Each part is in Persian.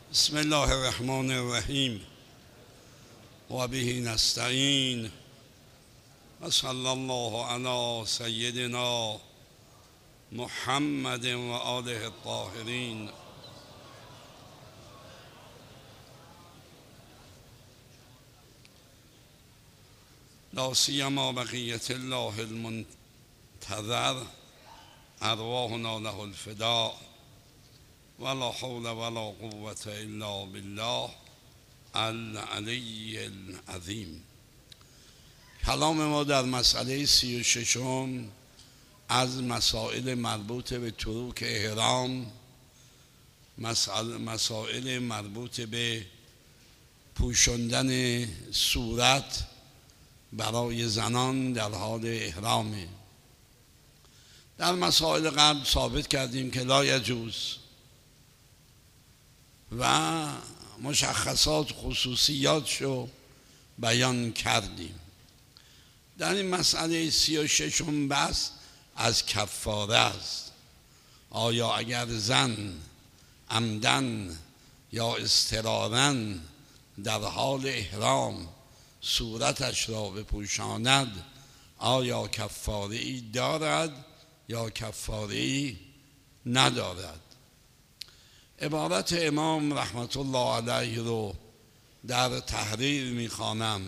بسم الله الرحمن الرحیم و به نستعین و صلی الله علی سیدنا محمد و آله الطاهرین. لا سیما بقیة الله المنتظر ارواحنا له الفداء ولا حول ولا قوة الا بالله العلی العظیم. کلام ما در مسئله 36 از مسائل مربوط به تروک احرام، مسائل مربوط به پوشاندن صورت برای زنان در حال احرامه. در مسائل قبل ثابت کردیم که لا یجوز و مشخصات خصوصیاتشو بیان کردیم. در این مسئله 36 بحث از کفاره است. آیا اگر زن عمدن یا اضطرارا در حال احرام صورتش را بپوشاند آیا کفاره ای دارد یا کفاره ای ندارد؟ عبارت امام رحمت الله علیه رو در تحریر میخوانم: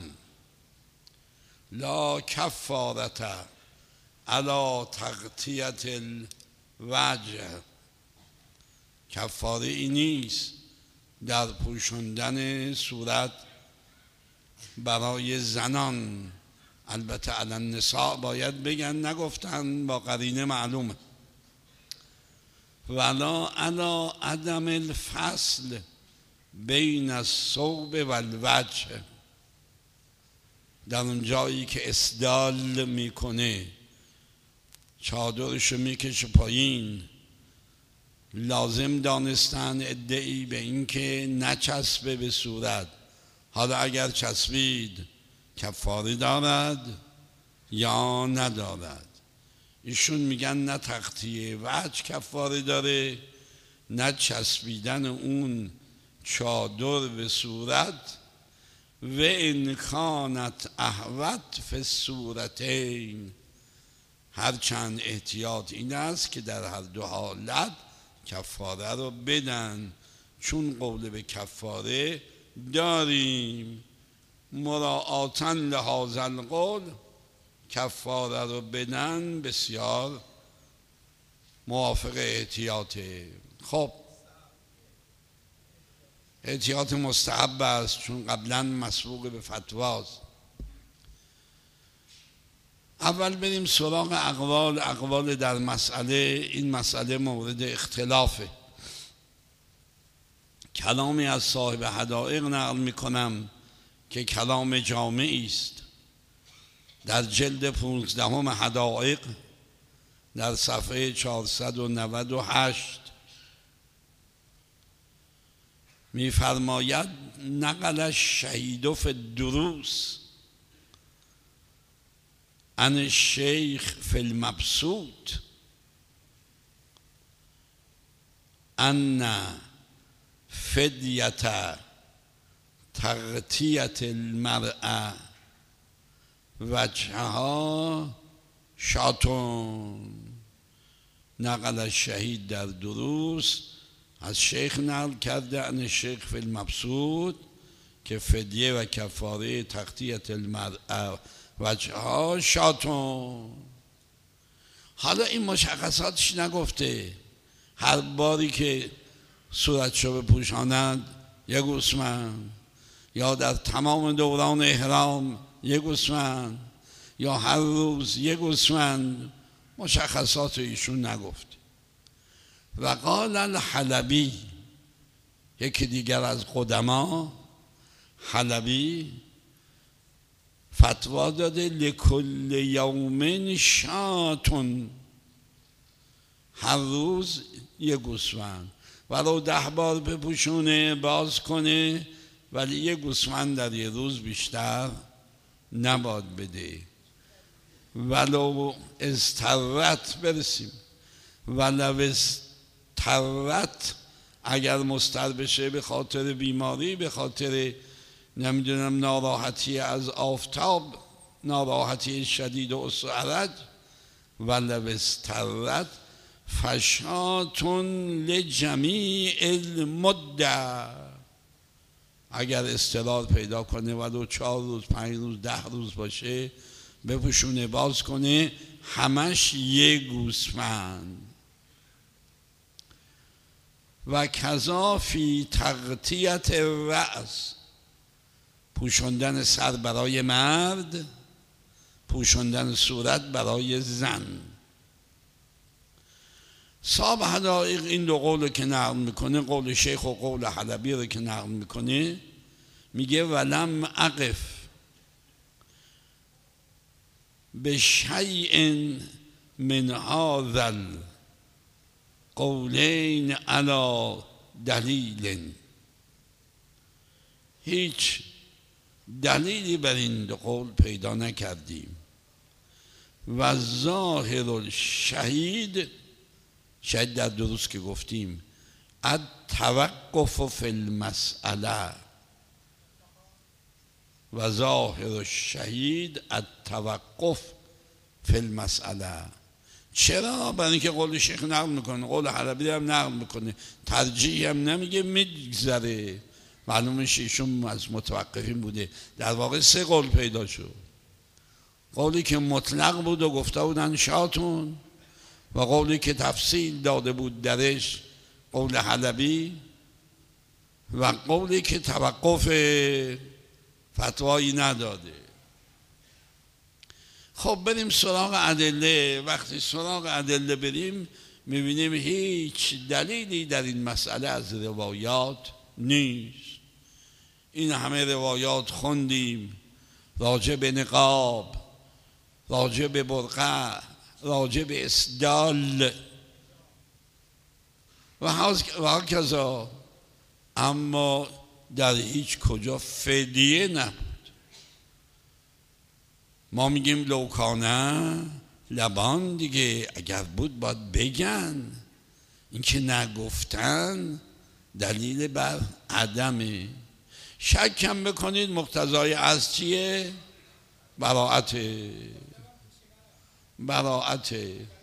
لا کفارت علی تغطیت الوجه. کفاره ای نیست در پوشاندن صورت برای زنان. البته علی النساء باید بگن، نگفتن، با قرینه معلومه. ولا علی عدم الفصل بین الثوب و الوجه. در اون جایی که اسدال میکنه، چادرشو میکشه پایین، لازم دانستن ادعی به این که نچسبه به صورت. حالا اگر چسبید کفاره دارد یا ندارد؟ ایشون میگن نه تغطیه وجه کفاره داره، نه چسبیدن اون چادر به صورت. و ان کانت احوط فی الصورتین، هرچند احتیاط این است که در هر دو حالت کفاره رو بدن، چون قول به کفاره داریم. مراعاتا لهذا القول کفاره رو بدن بسیار موافق احتیاطه. خب احتیاط مستحب است، چون قبلا مسبوق به فتواست. اول بریم سراغ اقوال در مسئله. این مسئله مورد اختلافه. کلامی از صاحب حدائق نقل میکنم که کلام جامعی است. در جلد 15 حدائق در صفحه 498 میفرماید: نقل الشهید فی الدروس عن الشیخ فی المبسوط ان فدیة تغطیة المرأة وجهها شاتون. نقل الشهید در دروس از شیخ نقل کرده، ان شیخ فی المبسوط، که فدیه و کفاره تغطیة المرأة وجهها شاتون. حالا این مشخصاتش نگفته. هر باری که صورتشو بپوشاند یک گوسفند، یا در تمام دوران احرام یک گوسفند، یا هر روز یک گوسفند، مشخصات ایشون نگفته. و قال الحلبی، یکی دیگر از قدما، حلبی، فتوا داده لکل یوم شاتون، هر روز یک گوسفند. ولو 10 بار بپوشونه باز کنه، ولی یک گوسفند در یه روز بیشتر نباید بده. ولو استرت، برسیم، ولو استرت اگر مضطر بشه به خاطر بیماری، به خاطر نمیدونم ناراحتی از آفتاب، ناراحتی شدید و اسعرج، ولو استرت فشاتون لجمیع المده، اگر استراحت پیدا کنه ولو 4 روز 5 روز 10 روز باشه بپوشونه باز کنه، همش یک گوسفند. و کذا فی تغطیت الرأس، پوشوندن سر برای مرد، پوشوندن صورت برای زن. صاحب حدائق این دو قول که نقل میکنه، قول شیخ و قول حلبی رو که نقل میکنه، میگه ولم اقف بشیء من هذا القولین علی دلیل، هیچ دلیلی بر این دو قول پیدا نکردیم. و ظاهر الشهید، شاید در درست که گفتیم التوقف فی المسئله، و ظاهر الشهید التوقف فی المسئله. چرا؟ برای اینکه قول شیخ نقل میکنه، قول حلبی هم نقل میکنه، ترجیح هم نمیگه، میگذره. معلومه ایشون از متوقفین بوده. در واقع 3 قول پیدا شد، قولی که مطلق بود و گفته بودن شاتون، و قولی که تفصیل داده بود درش قول حلبی، و قولی که توقف فتوایی نداده. خب بریم سراغ ادله. وقتی سراغ ادله بریم میبینیم هیچ دلیلی در این مسئله از روایات نیست. این همه روایات خوندیم راجع به نقاب، راجع به برقع، راجع به اسدال و هکذا، اما در هیچ کجا فدیه نبود. ما میگیم لوکانه لبان دیگه، اگر بود باید بگن، این که نگفتن دلیل بر عدمه. شک هم بکنید مقتضای از چیه؟ براعت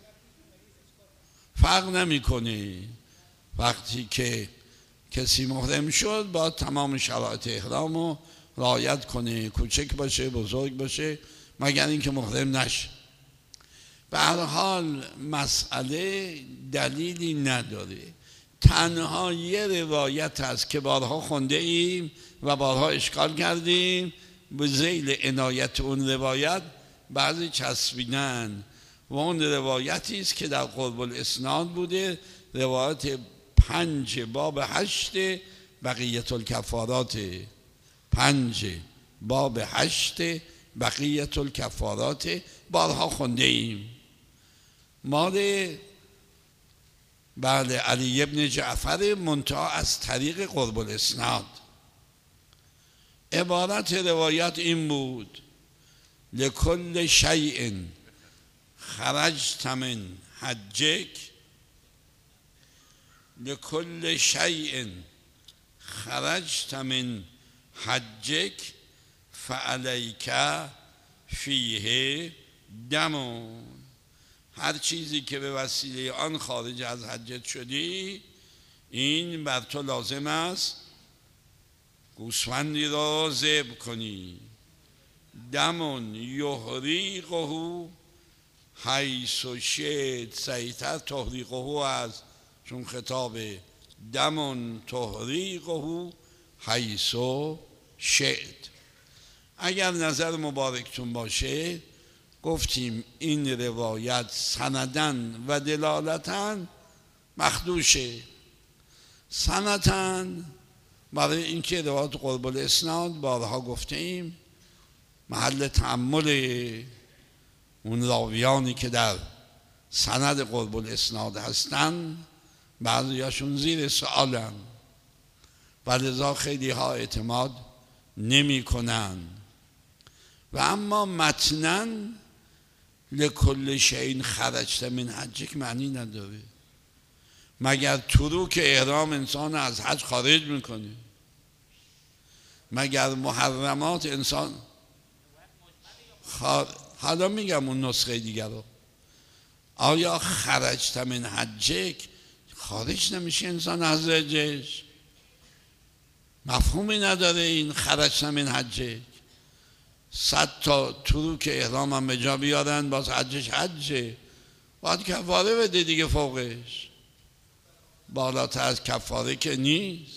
فرق نمیکنه. وقتی که کسی محرم شد باید تمام شرایط احرام رو رعایت کنه، کوچک باشه بزرگ باشه، مگر اینکه محرم نشه. به هر حال مسئله دلیلی نداره. تنها یه روایت هست که بارها خونده ایم و بارها اشکال کردیم، به ذیل عنایت اون روایت بعضی چسبیدن، و اون روایتی است که در قرب الاسناد بوده، روایت 5 باب 8 بقیت الکفارات، 5 باب 8 بقیت الکفارات، بارها خونده ایم. مال بله علی ابن جعفر، منتها از طریق قرب الاسناد. عبارت روایت این بود: لکل شیء خرجت من حجک، لکل شیء خرجت من حجک فعلیک فیه دم. هر چیزی که به وسیله آن خارج از حجت شدی، این بر تو لازم است گوسفندی را ذبح کنی. دم یحریقه حیث شئت، صحیح‌تر تحریقه است، چون خطاب دم تحریقه حیث شئت. اگر نظر مبارکتون باشه گفتیم این روایت سندن و دلالتن مخدوشه. سندن برای اینکه روایت قرب الاسناد بارها گفتیم محل تأمل اون راویانی که در سند قرب الاسناد هستن، بعضیاشون زیر سؤالن و لذا خیلی ها اعتماد نمی کنن. و اما متنن لکل شیء خرجت من حجک معنی نداره. مگر تروک احرام انسان از حج خارج میکنه؟ مگر محرمات انسان حالا میگم اون نسخه دیگر رو. آیا خرجت من حجک خارج نمیشه انسان از حجش؟ مفهومی نداره این خرجت من حجک. 100 تا تروک احرام هم به جا بیارن باز حجش حجه، باید کفاره بده دیگه فوقش، بالاتر از کفاره که نیست.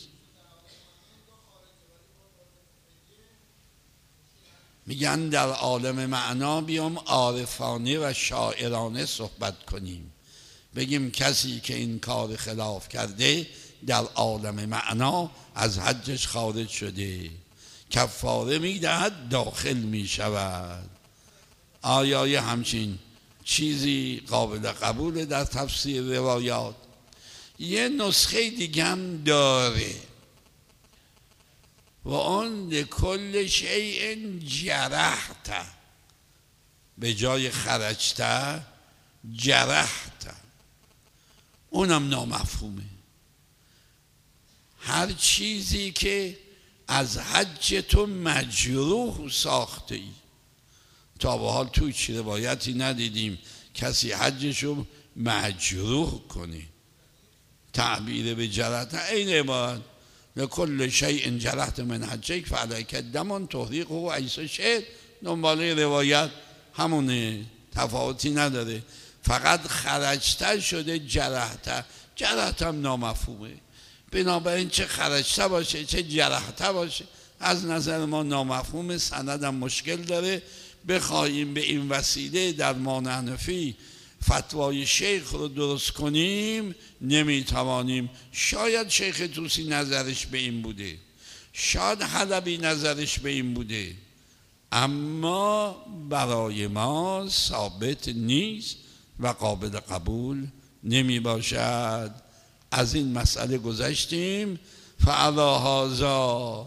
میگن در عالم معنا بیام عارفانه و شاعرانه صحبت کنیم، بگیم کسی که این کار خلاف کرده در عالم معنا از حجش خارج شده، کفاره میدهد داخل میشود. آیا یه همچین چیزی قابل قبول در تفسیر روایات؟ یه نسخه دیگه هم داره و اون لکل شیء جرحت، به جای خرجت جرحت، اونم نامفهومه. هر چیزی که از حج تو مجروح ساخته ای. تا به حال توی چی روایتی ندیدیم کسی حجشو مجروح کنه. تعبیر به جرحت این عبارت لکل شیء جرحت من حجک فعلیک الدم تحریقه و ایس شد، دنباله روایت همونه، تفاوتی نداره، فقط خرجته شده جرحته. جرحته هم نامفهومه، بنابراین چه خرجته باشه چه جرحته باشه از نظر ما نامفهوم، سند هم مشکل داره. بخواهیم به این وسیله در ما حنفی فتوای شیخ رو درست کنیم نمیتوانیم. شاید شیخ طوسی نظرش به این بوده، شاید حلبی نظرش به این بوده، اما برای ما ثابت نیست و قابل قبول نمی باشد. از این مسئله گذشتیم. فعلا هذا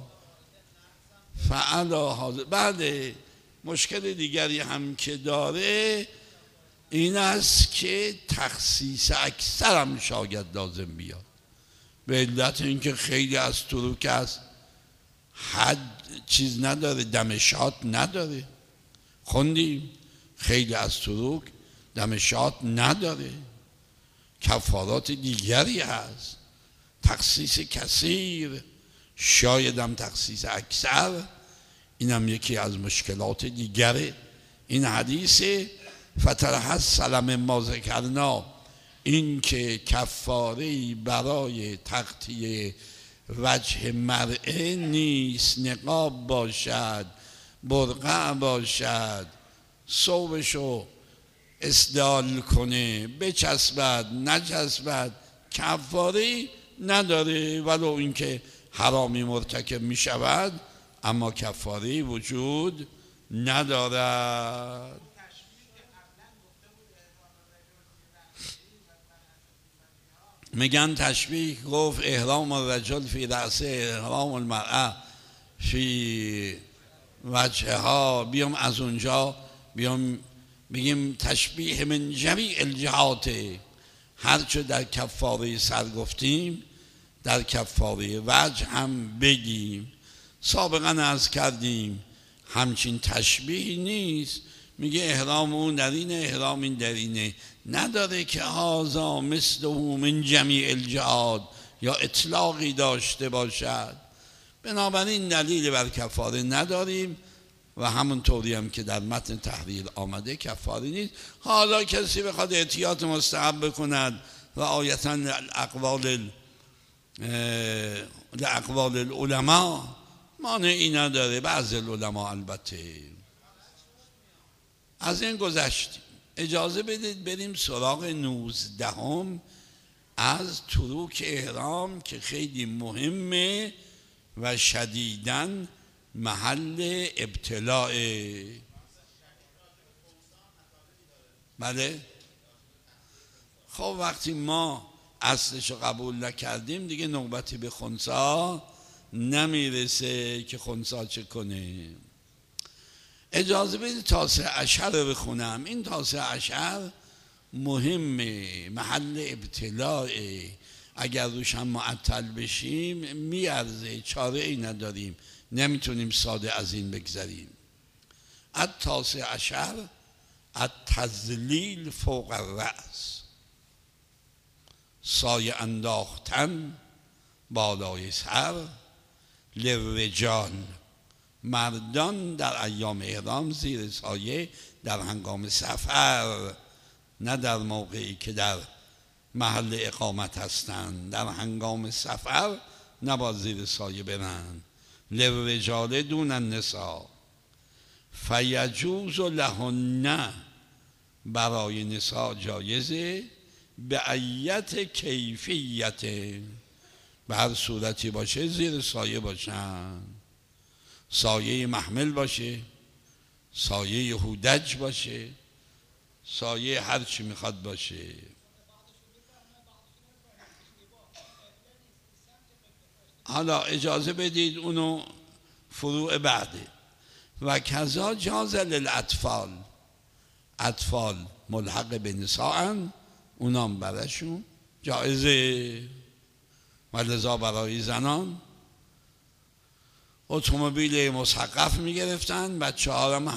بعد مشکل دیگری هم که داره این است که تخصیص اکثر هم شاید لازم بیاد، به علت اینکه خیلی از تروک است حد چیز نداره، دم شاد نداره. خوندیم خیلی از تروک دم شاد نداره، کفارات دیگری هست، تخصیص کثیر، شاید هم تخصیص اکثر. این هم یکی از مشکلات دیگره. این حدیث فترحت سلم ما ذکرنا، این که کفاره‌ای برای تغطیه وجه مرئه نیست، نقاب باشد، برقع باشد، ثوبشو اسدال کنه، بچسبد نچسبد، کفاره‌ای نداره، ولو اینکه حرامی مرتکب می شود اما کفاره‌ای وجود ندارد. میگن تشبیه گفت احرام الرجل فی رأسه احرام المرأة فی وجهها، بیام از اونجا بیام بگیم تشبیه من جمیع الجهات، هرچه در کفاره سر گفتیم در کفاره وجه هم بگیم. سابقا عرض کردیم همچین تشبیه نیست، میگه احرام اون در اینه احرام این در اینه، نداره که هذا مثله من جمیع الجهات یا اطلاقی داشته باشد. بنابراین دلیل بر کفاره نداریم و همونطوری هم که در متن تحریر آمده کفاره نیست. حالا کسی بخواد احتیاط مستحب بکند رعایتا اقوال العلماء مانعی نداره، بعض العلماء البته. از این گذشتیم، اجازه بدید بریم سراغ 19 از تروک احرام که خیلی مهمه و شدیداً محل ابتلاء. بله خب وقتی ما اصلش رو قبول نکردیم دیگه نوبتی به خنثی نمیرسه که خنثی چه کنه. اجازه بدید تاسع عشر رو بخونم. این تاسع عشر مهم، محل ابتلاع، اگر روشن معطل بشیم میارزه، چاره ای نداریم، نمیتونیم ساده از این بگذریم. التاسع عشر التذلیل فوق الرأس، سایه انداختن بالای سر، للرجال، مردان در ایام احرام زیر سایه در هنگام سفر، نه در موقعی که در محل اقامت هستند، در هنگام سفر نباید زیر سایه برن. للرجال دون النساء، فیجوز لهن، برای نساء جایزه، به ایت کیفیت، به هر صورتی باشه زیر سایه باشن، سایه محمل باشه، سایه هودج باشه، سایه هر چی میخواد باشه. حالا اجازه بدید اونو فروع بعده. و کذا جاز للاطفال، اطفال ملحق به نساء، اونام برشون جایزه. و لذا برای زنان اتومبیل مسقف میگرفتن، بچه ها